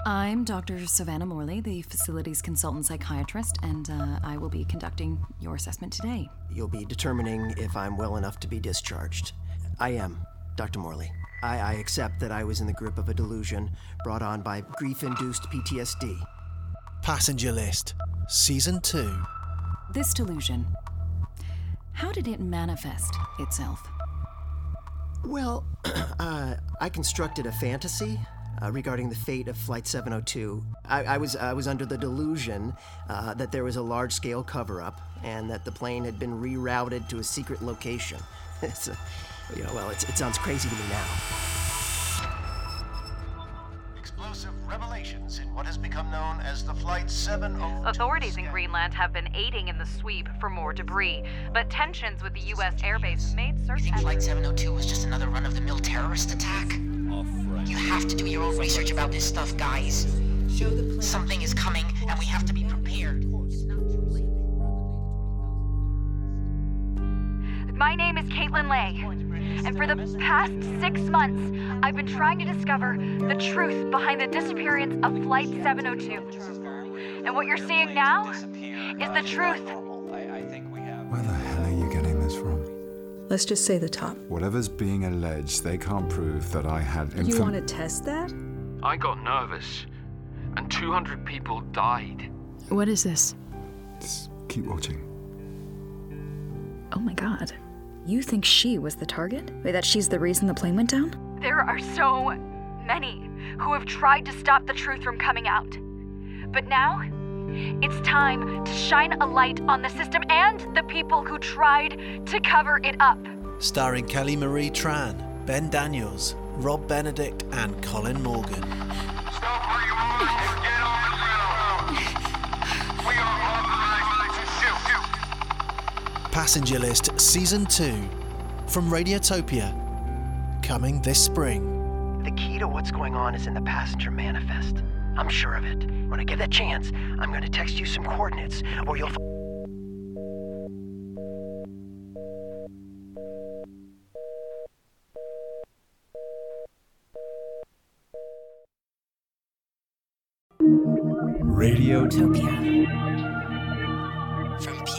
I'm Dr. Savannah Morley, the facilities consultant psychiatrist, and I will be conducting your assessment today. You'll be determining if I'm well enough to be discharged. I am, Dr. Morley. I accept that I was in the grip of a delusion brought on by grief-induced PTSD. Passenger List, Season 2. This delusion, how did it manifest itself? Well, I constructed a fantasy regarding the fate of Flight 702. I was under the delusion that there was a large-scale cover-up and that the plane had been rerouted to a secret location. It sounds crazy to me now. Explosive revelations in what has become known as the Flight 702. Authorities in Greenland have been aiding in the sweep for more debris, but tensions with the U.S. airbase made search. You think Flight 702 was just another run-of-the-mill terrorist attack? You have to do your own research about this stuff, guys. Something is coming, and we have to be prepared. My name is Caitlin Lay, and for the past 6 months, I've been trying to discover the truth behind the disappearance of Flight 702. And what you're seeing now is the truth. Where the hell are you getting this from? Let's just say the top. Whatever's being alleged, they can't prove that I had You want to test that? I got nervous, and 200 people died. What is this? Just keep watching. Oh my god. You think she was the target? Wait, that she's the reason the plane went down? There are so many who have tried to stop the truth from coming out. But now, it's time to shine a light on the system and the people who tried to cover it up. Starring Kelly Marie Tran, Ben Daniels, Rob Benedict, and Colin Morgan. Stop where you are and get on the ground. We are authorized to shoot. Passenger List Season 2 from Radiotopia. Coming this spring. The key to what's going on is in the passenger manifest. I'm sure of it. When I get that chance, I'm going to text you some coordinates, or you'll... Radiotopia. From